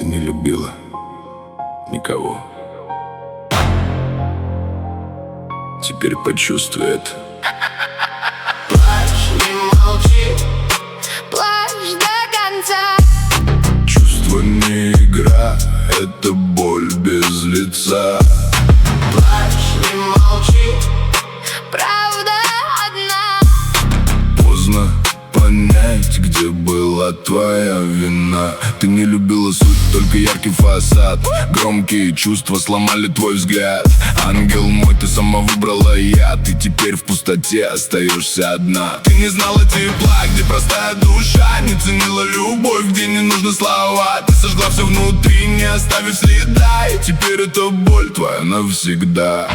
не любила никого. Теперь почувствуй это. Плачь, не молчи, плачь до конца. Чувство не игра, это боль без лица. Плачь, не молчи, правда одна. Поздно понять, где была твоя вина. Ты не любила суть, только яркий фасад. Громкие чувства сломали твой взгляд. Ангел мой, ты сама выбрала яд, и теперь в пустоте остаешься одна. Ты не знала тепла, где простая душа, не ценила любовь, где не нужны слова. Ты сожгла все внутри, не оставив следа, и теперь эта боль твоя навсегда.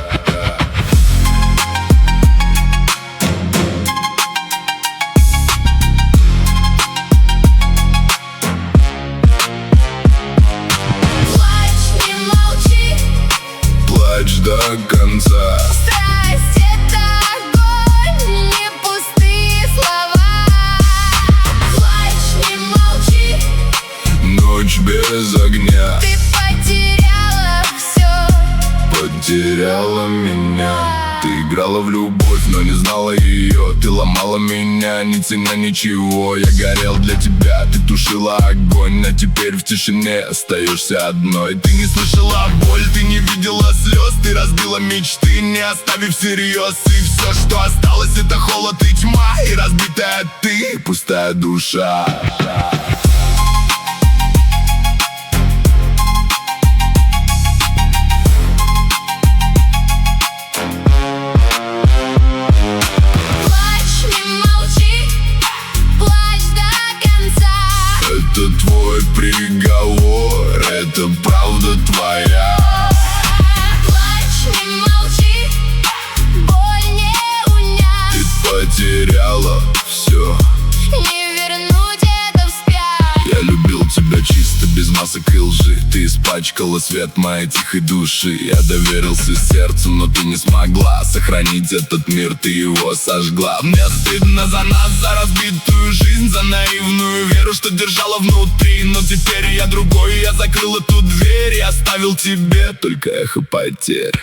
Плачь до конца. Страсть — это огонь, не пустые слова. Плачь, не молчи, Ночь без огня. ты потеряла все. Потеряла меня. Ты играла в любовь, но не знала ее. Ты ломала меня, не ценя ничего. Я горел для тебя, ты тушила огонь, а теперь в тишине остаешься одной. Ты не слышала боль, ты не видела слез. Ты разбила мечты, не оставив всерьез. И все, что осталось, это холод и тьма, и разбитая ты, пустая душа. Это твой приговор, это правда твоя. Плачь, не молчи, боль не унять. Ты потеряла все. Не вернуть это вспять. Я любил тебя чисто, без масок и лжи. Ты испачкала свет моей тихой души. Я доверился сердцу, но ты не смогла сохранить этот мир, ты его сожгла. Мне стыдно за нас, за разбитую жизнь, за наивную веру, что держала внутри. Но теперь я другой, я закрыл эту дверь и оставил тебе только эхо потерь.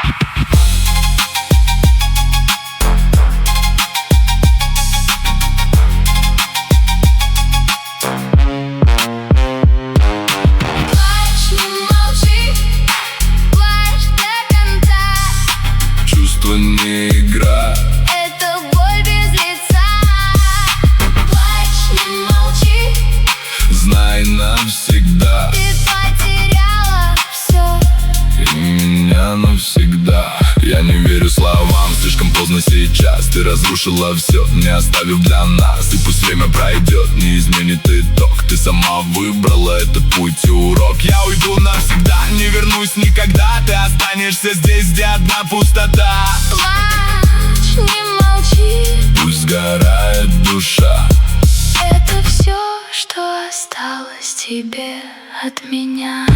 Чувство не игра, это боль без лица. Плачь, не молчи, знай навсегда. ты потеряла все. И меня навсегда. Я не верю словам, слишком поздно сейчас. Ты разрушила все, не оставив для нас. И пусть время пройдет, не изменит итог. Ты сама выбрала этот путь и урок. Я уйду навсегда, не вернусь никогда. Ты останешься здесь, где одна пустота. Плачь, не молчи, Пусть сгорает душа. это все, что осталось тебе от меня.